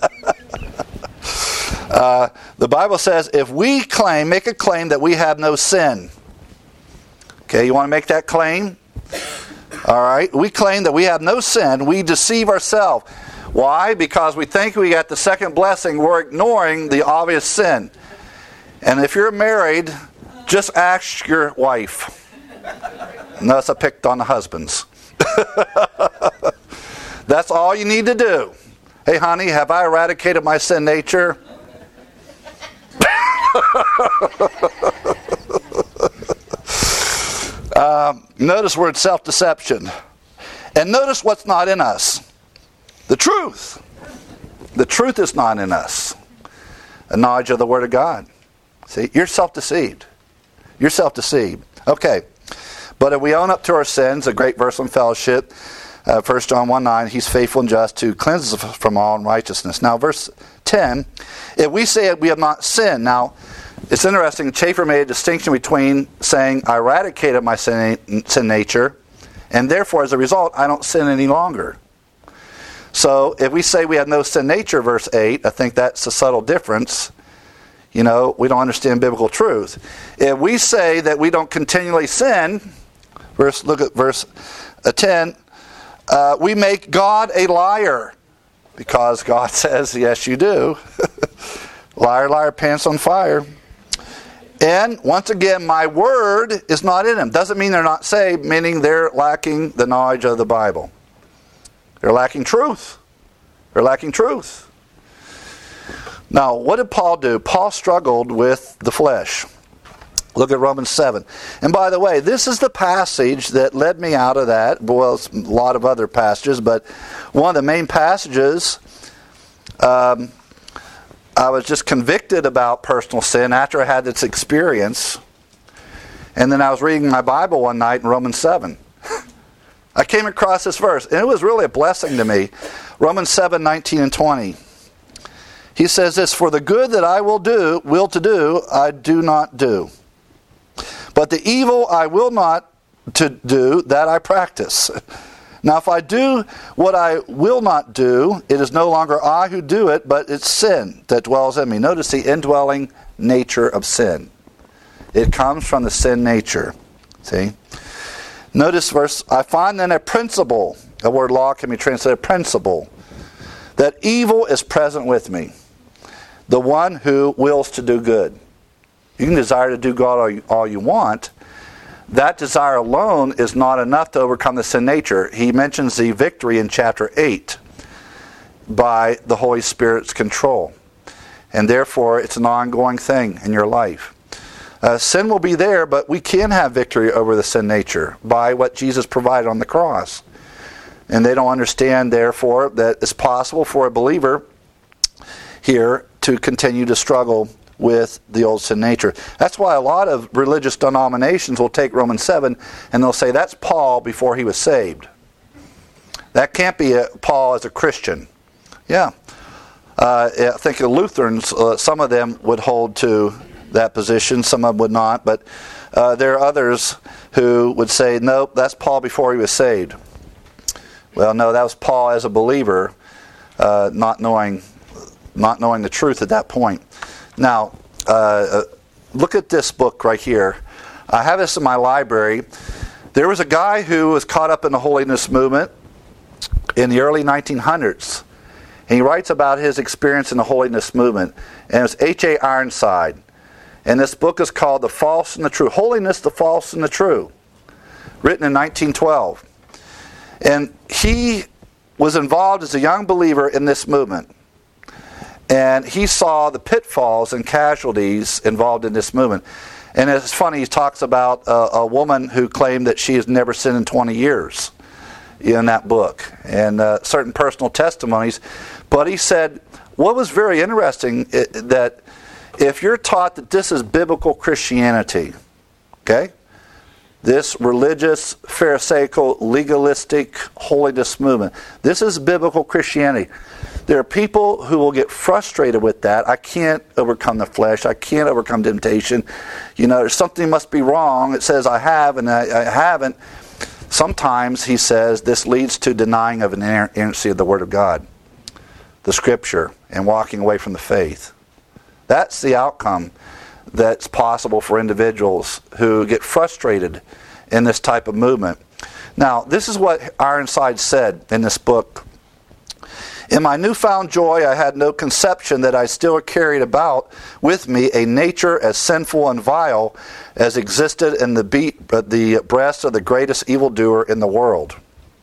S1: The Bible says, if we make a claim that we have no sin. Okay, you want to make that claim? All right, we claim that we have no sin. We deceive ourselves. Why? Because we think we got the second blessing. We're ignoring the obvious sin. And if you're married, just ask your wife. Notice I picked on the husbands. That's all you need to do. Hey, honey, have I eradicated my sin nature? Notice word self-deception. And notice what's not in us. The truth. The truth is not in us. A knowledge of the Word of God. See, you're self-deceived. You're self-deceived. Okay. But if we own up to our sins, a great verse on fellowship, 1 John 1:9, he's faithful and just to cleanse us from all unrighteousness. Now, verse 10, if we say we have not sinned. Now, it's interesting, Chafer made a distinction between saying, I eradicated my sin nature, and therefore, as a result, I don't sin any longer. So, if we say we have no sin nature, verse 8, I think that's a subtle difference. We don't understand biblical truth. If we say that we don't continually sin, look at verse 10, we make God a liar, because God says, yes, you do. Liar, liar, pants on fire. And once again, my word is not in them. Doesn't mean they're not saved, meaning they're lacking the knowledge of the Bible. They're lacking truth. They're lacking truth. Now, what did Paul do? Paul struggled with the flesh. Look at Romans 7. And by the way, this is the passage that led me out of that. Well, it's a lot of other passages, but one of the main passages, I was just convicted about personal sin after I had this experience. And then I was reading my Bible one night in Romans 7. I came across this verse, and it was really a blessing to me. Romans 7, 19 and 20. He says this, for the good that I will to do, I do not do. But the evil I will not to do, that I practice. Now if I do what I will not do, it is no longer I who do it, but it's sin that dwells in me. Notice the indwelling nature of sin. It comes from the sin nature. See? Notice verse, I find then a principle, the word law can be translated principle, that evil is present with me, the one who wills to do good. You can desire to do God all you want. That desire alone is not enough to overcome the sin nature. He mentions the victory in chapter 8 by the Holy Spirit's control. And therefore, it's an ongoing thing in your life. Sin will be there, but we can have victory over the sin nature by what Jesus provided on the cross. And they don't understand, therefore, that it's possible for a believer here to continue to struggle with the old sin nature. That's why a lot of religious denominations will take Romans 7 and they'll say that's Paul before he was saved. That can't be Paul as a Christian. Yeah. I think the Lutherans, some of them would hold to that position, some of them would not, but there are others who would say, nope, that's Paul before he was saved. Well, no, that was Paul as a believer, not knowing the truth at that point. Now, look at this book right here. I have this in my library. There was a guy who was caught up in the holiness movement in the early 1900s. And he writes about his experience in the holiness movement. And it's H.A. Ironside. And this book is called The False and the True. Holiness, the False and the True. Written in 1912. And he was involved as a young believer in this movement. And he saw the pitfalls and casualties involved in this movement. And it's funny, he talks about a woman who claimed that she has never sinned in 20 years in that book. And certain personal testimonies. But he said, what was very interesting, that if you're taught that this is biblical Christianity, okay, this religious, pharisaical, legalistic holiness movement, this is biblical Christianity. There are people who will get frustrated with that. I can't overcome the flesh. I can't overcome temptation. There's something must be wrong. It says I have and I haven't. Sometimes, he says, this leads to denying of an inerrancy of the Word of God, the Scripture, and walking away from the faith. That's the outcome that's possible for individuals who get frustrated in this type of movement. Now, this is what Ironside said in this book. In my newfound joy, I had no conception that I still carried about with me a nature as sinful and vile as existed in the breast of the greatest evildoer in the world.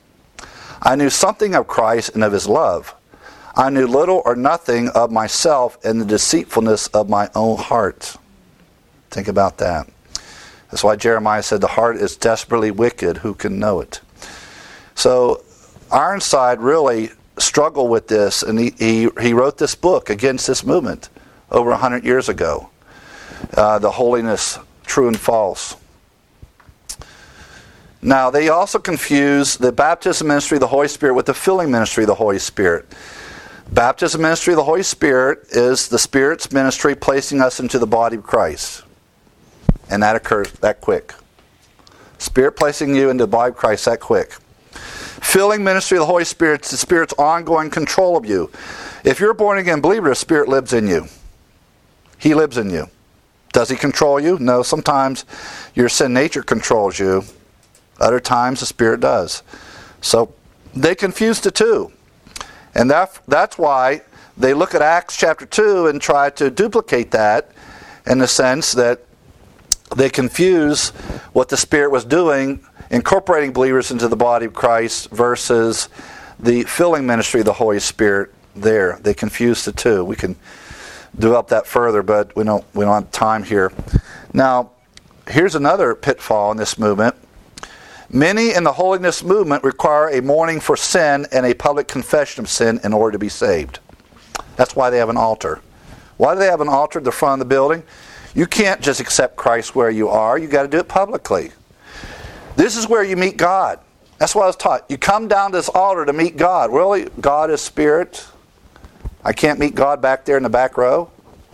S1: I knew something of Christ and of his love. I knew little or nothing of myself and the deceitfulness of my own heart. Think about that. That's why Jeremiah said the heart is desperately wicked. Who can know it? So Ironside really struggled with this, and he wrote this book against this movement over 100 years ago. The Holiness, True and False. Now, they also confuse the baptism ministry of the Holy Spirit with the filling ministry of the Holy Spirit. Baptism ministry of the Holy Spirit is the Spirit's ministry placing us into the body of Christ. And that occurs that quick. Spirit placing you into the body of Christ that quick. Filling ministry of the Holy Spirit is the Spirit's ongoing control of you. If you're a born-again believer, the Spirit lives in you. He lives in you. Does He control you? No, sometimes your sin nature controls you. Other times the Spirit does. So they confuse the two. And that's why they look at Acts chapter 2 and try to duplicate that in the sense that they confuse what the Spirit was doing, incorporating believers into the body of Christ versus the filling ministry of the Holy Spirit there. They confuse the two. We can develop that further, but we don't have time here. Now, here's another pitfall in this movement. Many in the holiness movement require a mourning for sin and a public confession of sin in order to be saved. That's why they have an altar. Why do they have an altar at the front of the building? You can't just accept Christ where you are. You've got to do it publicly. This is where you meet God. That's what I was taught. You come down to this altar to meet God. Really? God is spirit? I can't meet God back there in the back row?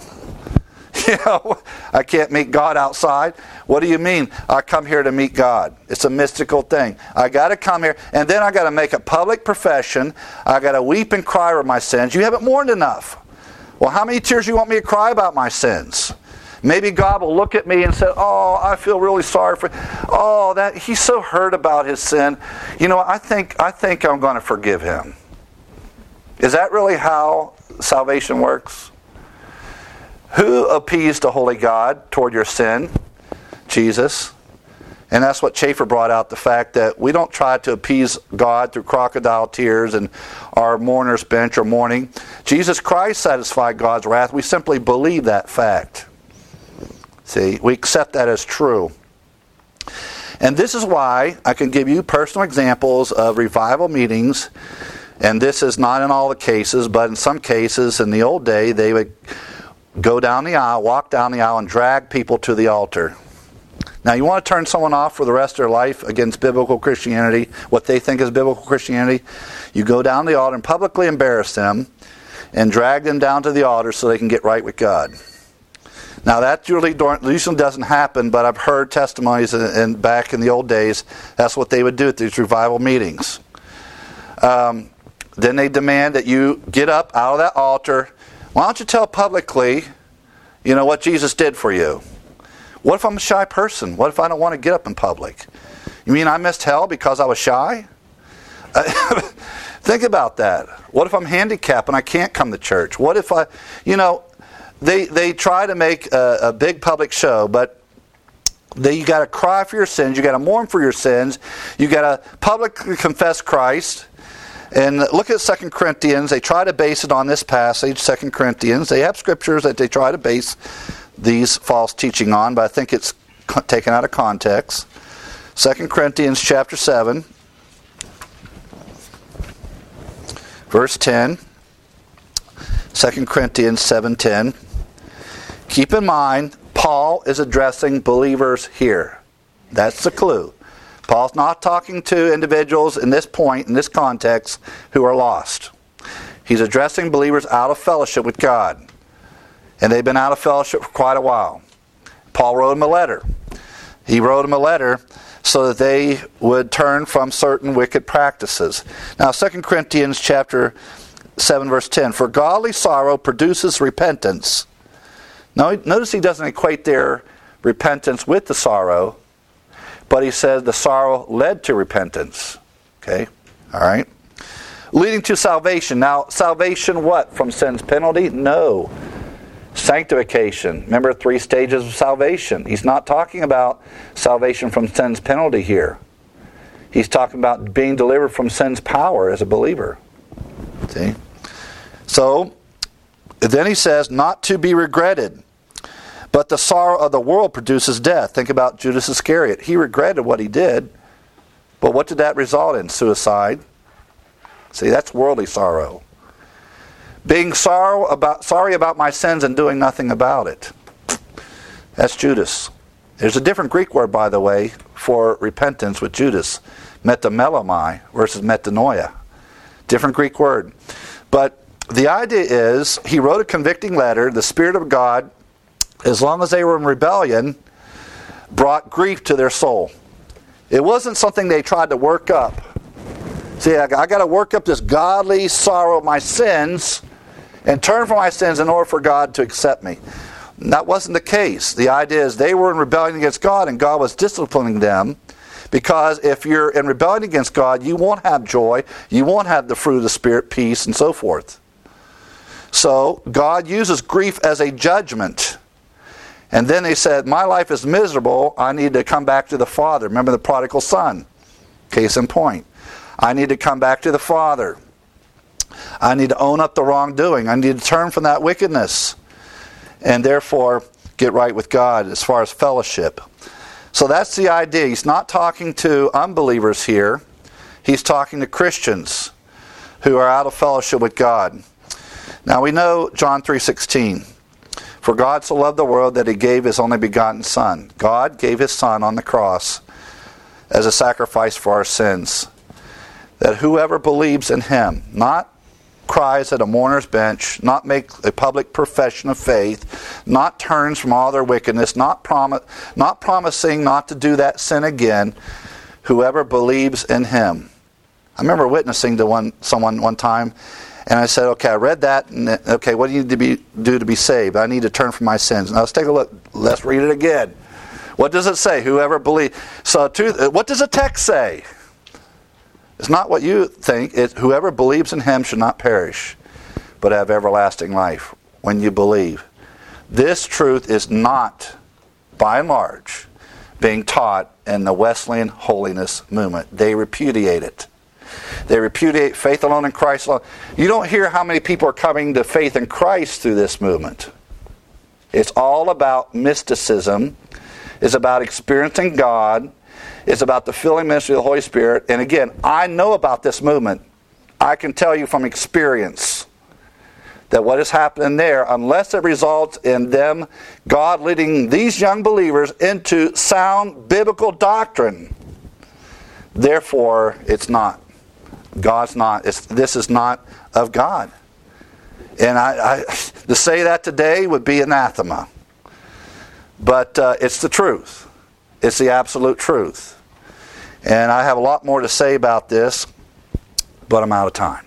S1: I can't meet God outside. What do you mean? I come here to meet God. It's a mystical thing. I got to come here, and then I got to make a public profession. I got to weep and cry over my sins. You haven't mourned enough. Well, how many tears do you want me to cry about my sins? Maybe God will look at me and say, "Oh, I feel really sorry for. Oh, that he's so hurt about his sin. I think I'm going to forgive him." Is that really how salvation works? Who appeased the holy God toward your sin? Jesus. And that's what Schaeffer brought out, the fact that we don't try to appease God through crocodile tears and our mourner's bench or mourning. Jesus Christ satisfied God's wrath. We simply believe that fact. See, we accept that as true. And this is why I can give you personal examples of revival meetings. And this is not in all the cases, but in some cases in the old day, they would go down the aisle, walk down the aisle, and drag people to the altar. Now, you want to turn someone off for the rest of their life against biblical Christianity, what they think is biblical Christianity? You go down the altar and publicly embarrass them and drag them down to the altar so they can get right with God. Now, that usually doesn't happen, but I've heard testimonies back in the old days, that's what they would do at these revival meetings. Then they demand that you get up out of that altar. Why don't you tell publicly, what Jesus did for you? What if I'm a shy person? What if I don't want to get up in public? You mean I missed hell because I was shy? Think about that. What if I'm handicapped and I can't come to church? What if they try to make a big public show, but you got to cry for your sins. You got to mourn for your sins. You got to publicly confess Christ. And look at 2 Corinthians. They try to base it on this passage, 2 Corinthians. They have scriptures that they try to base these false teaching on, but I think it's taken out of context. 2 Corinthians chapter 7, verse 10. 2 Corinthians 7:10. Keep in mind, Paul is addressing believers here. That's the clue. Paul's not talking to individuals in this point, in this context, who are lost. He's addressing believers out of fellowship with God. And they've been out of fellowship for quite a while. Paul wrote them a letter. He wrote them a letter so that they would turn from certain wicked practices. Now, 2 Corinthians chapter 7, verse 10. For godly sorrow produces repentance. Now, notice he doesn't equate their repentance with the sorrow, but he says the sorrow led to repentance. Okay? All right? Leading to salvation. Now, salvation what? From sin's penalty? No. Sanctification. Remember 3 stages of salvation. He's not talking about salvation from sin's penalty here. He's talking about being delivered from sin's power as a believer. See? So, then he says, not to be regretted. But the sorrow of the world produces death. Think about Judas Iscariot. He regretted what he did. But what did that result in? Suicide. See, that's worldly sorrow. Being sorry about my sins and doing nothing about it. That's Judas. There's a different Greek word, by the way, for repentance with Judas. Metamelomai versus metanoia. Different Greek word. But the idea is, he wrote a convicting letter. The Spirit of God, as long as they were in rebellion, brought grief to their soul. It wasn't something they tried to work up. See, I got to work up this godly sorrow of my sins and turn from my sins in order for God to accept me. And that wasn't the case. The idea is they were in rebellion against God, and God was disciplining them, because if you're in rebellion against God, you won't have joy, you won't have the fruit of the Spirit, peace, and so forth. So God uses grief as a judgment. And then they said, my life is miserable, I need to come back to the Father. Remember the prodigal son? Case in point. I need to come back to the Father. I need to own up the wrongdoing. I need to turn from that wickedness. And therefore, get right with God as far as fellowship. So that's the idea. He's not talking to unbelievers here. He's talking to Christians who are out of fellowship with God. Now we know John 3:16. For God so loved the world that He gave His only begotten Son. God gave His Son on the cross as a sacrifice for our sins. That whoever believes in Him, not cries at a mourner's bench, not make a public profession of faith, not turns from all their wickedness, not promising not to do that sin again, whoever believes in Him. I remember witnessing to someone one time, and I said, okay, I read that, and okay, what do you need to do to be saved? I need to turn from my sins. Now let's take a look. Let's read it again. What does it say? Whoever believes. So what does the text say? It's not what you think. It's whoever believes in Him should not perish, but have everlasting life when you believe. This truth is not, by and large, being taught in the Wesleyan holiness movement. They repudiate it. They repudiate faith alone in Christ alone. You don't hear how many people are coming to faith in Christ through this movement. It's all about mysticism. It's about experiencing God. It's about the filling ministry of the Holy Spirit. And again, I know about this movement. I can tell you from experience that what is happening there, unless it results in them, God leading these young believers into sound biblical doctrine, therefore it's not. God's not. This is not of God. And to say that today would be anathema. But it's the truth. It's the absolute truth. And I have a lot more to say about this, but I'm out of time.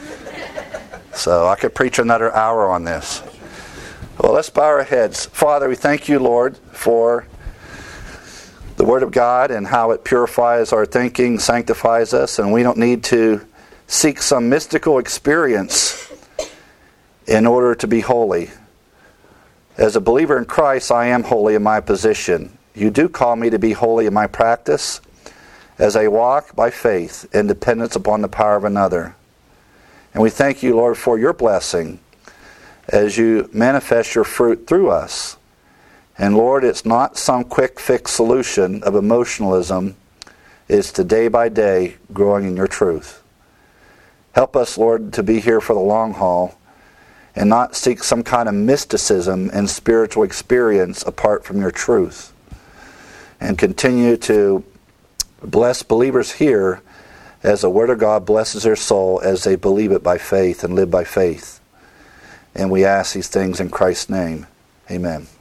S1: So I could preach another hour on this. Well, let's bow our heads. Father, we thank you, Lord, for the Word of God and how it purifies our thinking, sanctifies us, and we don't need to seek some mystical experience in order to be holy. As a believer in Christ, I am holy in my position. You do call me to be holy in my practice as I walk by faith in dependence upon the power of another. And we thank you, Lord, for your blessing as you manifest your fruit through us. And Lord, it's not some quick fix solution of emotionalism. It's to day by day growing in your truth. Help us, Lord, to be here for the long haul and not seek some kind of mysticism and spiritual experience apart from your truth. And continue to bless believers here as the Word of God blesses their soul as they believe it by faith and live by faith. And we ask these things in Christ's name. Amen.